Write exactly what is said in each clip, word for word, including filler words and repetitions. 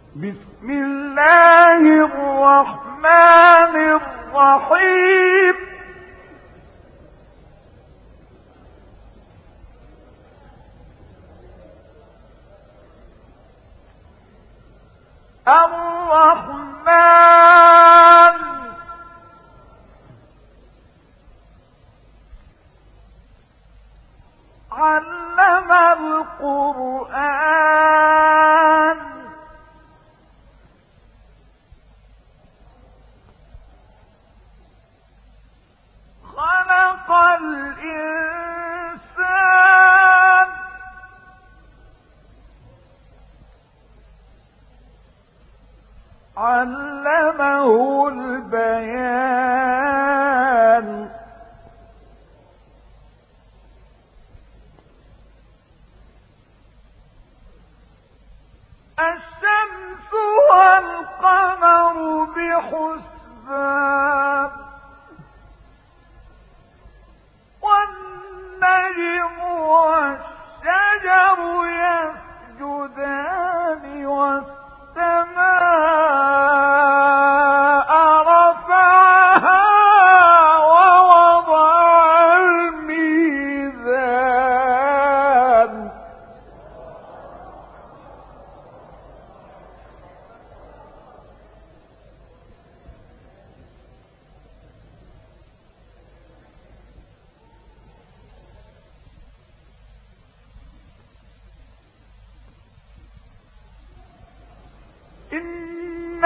بسم الله الرحمن الرحيم. الرحمن علم القرآن خلق الإنسان علمه البيان الشمس والقمر بحسبان والنجم والشجر يسجدان والسماء رفعها ووضع الميزان إن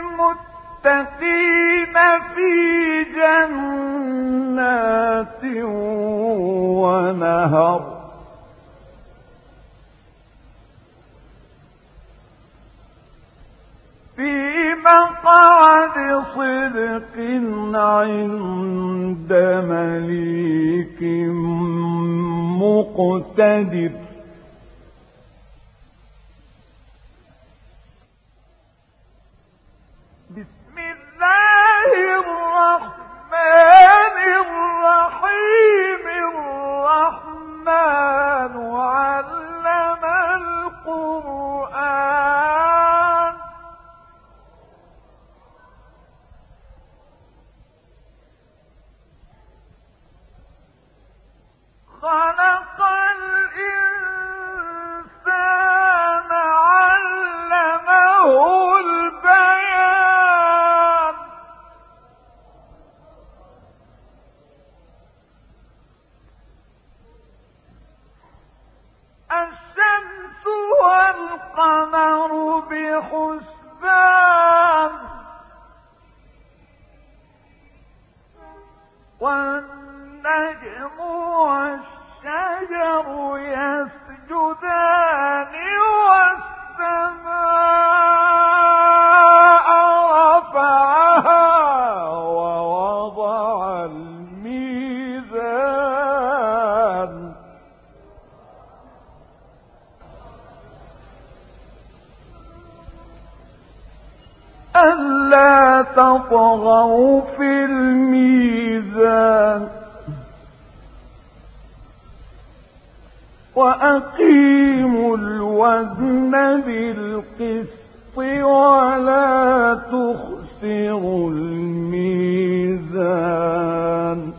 المتقين في جنات ونهر في مقعد صدق عند مليك مقتدر. بسم الله الرحمن الرحيم. الرحمن علم القرآن خلق الإنسان علمه البيان الشمس والقمر بحسبان والنجم والشجر يسجدان والسماء رفعها ووضع الميزان ألا تطغوا في الميزان وأقيموا الوزن بالقسط ولا تخسروا الميزان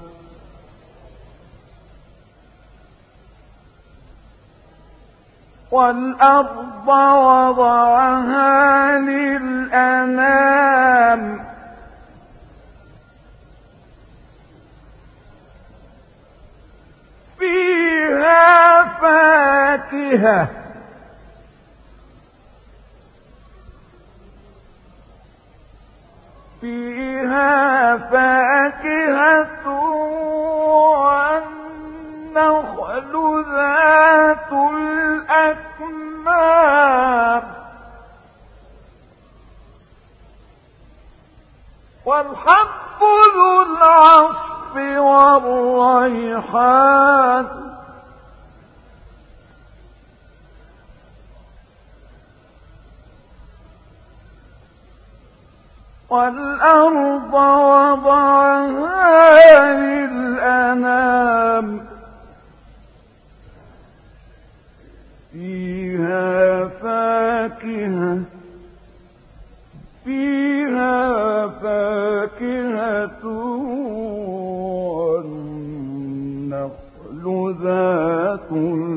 والأرض وضعها للأنام فيها فاكهة فيها فاكهة والنخل ذات الأكمام والحب ذو العصف والريحان والأرض وضعها للأنام فيها فاكهة والنخل ذات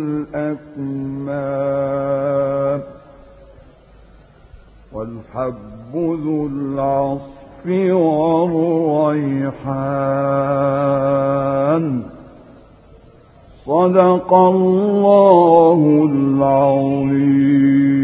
الأكمام والحب ذو العصف والريحان صدق الله العظيم.